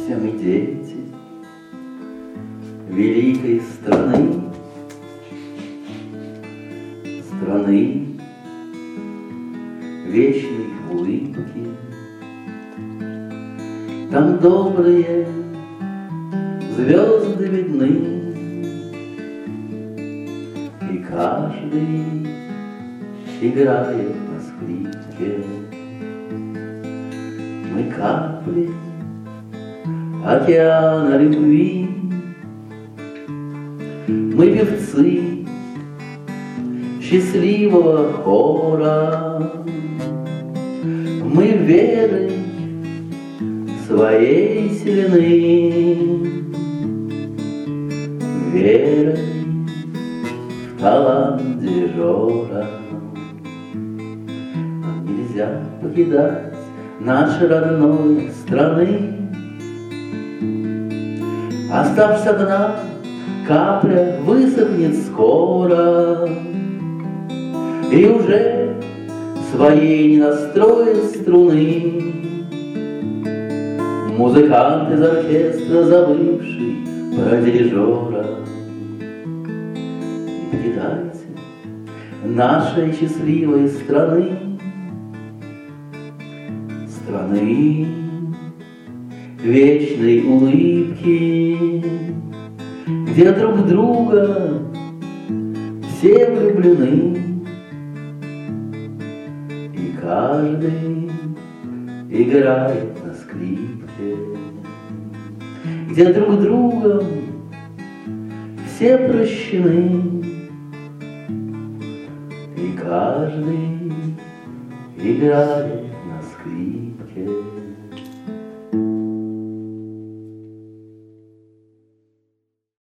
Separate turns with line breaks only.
все мы дети великой страны, страны вечной улыбки. Там добрые звезды видны, и каждый играет на скрипке. Мы капли океана любви, мы певцы счастливого хора, мы верой своей сильны, верой в талант дирижера. Нам нельзя покидать нашей родной страны. Оставшись одна, капля высохнет скоро, и уже своей не настроит струны. Музыкант из оркестра, забывший про дирижера. Не покидайте нашей счастливой страны, страны вечной улыбки, где друг в друга все влюблены, и каждый играет на скрипке, где друг другом все прощены, и каждый играет